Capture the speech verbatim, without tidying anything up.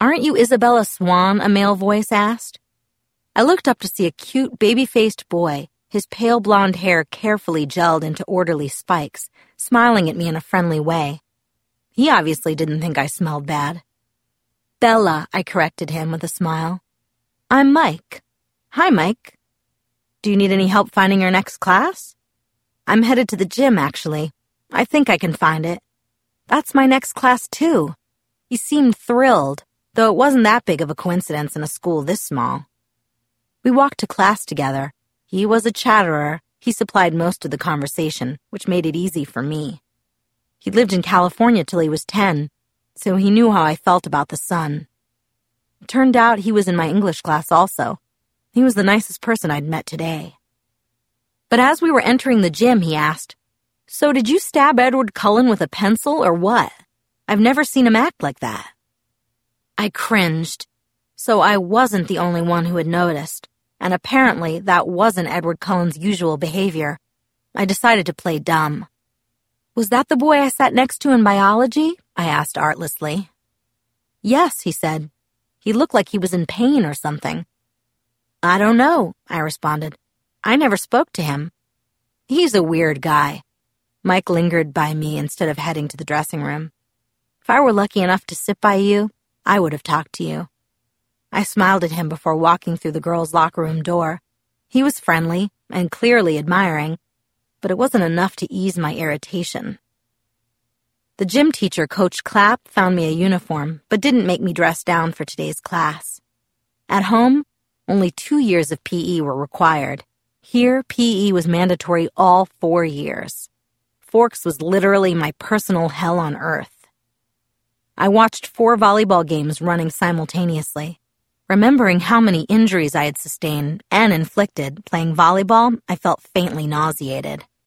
"Aren't you Isabella Swan?" a male voice asked. I looked up to see a cute, baby-faced boy, his pale blonde hair carefully gelled into orderly spikes, smiling at me in a friendly way. He obviously didn't think I smelled bad. "Bella," I corrected him with a smile. "I'm Mike." "Hi, Mike. Do you need any help finding your next class?" "I'm headed to the gym, actually. I think I can find it." "That's my next class, too." He seemed thrilled, though it wasn't that big of a coincidence in a school this small. We walked to class together. He was a chatterer. He supplied most of the conversation, which made it easy for me. He lived in California till he was ten, so he knew how I felt about the sun. It turned out he was in my English class also. He was the nicest person I'd met today. But as we were entering the gym, he asked, "So did you stab Edward Cullen with a pencil or what? I've never seen him act like that." I cringed. So I wasn't the only one who had noticed, and apparently that wasn't Edward Cullen's usual behavior. I decided to play dumb. "Was that the boy I sat next to in biology?" I asked artlessly. "Yes," he said. "He looked like he was in pain or something." "I don't know," I responded. "I never spoke to him." "He's a weird guy." Mike lingered by me instead of heading to the dressing room. "If I were lucky enough to sit by you, I would have talked to you." I smiled at him before walking through the girls' locker room door. He was friendly and clearly admiring, but it wasn't enough to ease my irritation. The gym teacher, Coach Clapp, found me a uniform, but didn't make me dress down for today's class. At home, only two years of P E were required. Here, P E was mandatory all four years. Forks was literally my personal hell on earth. I watched four volleyball games running simultaneously. Remembering how many injuries I had sustained and inflicted playing volleyball, I felt faintly nauseated.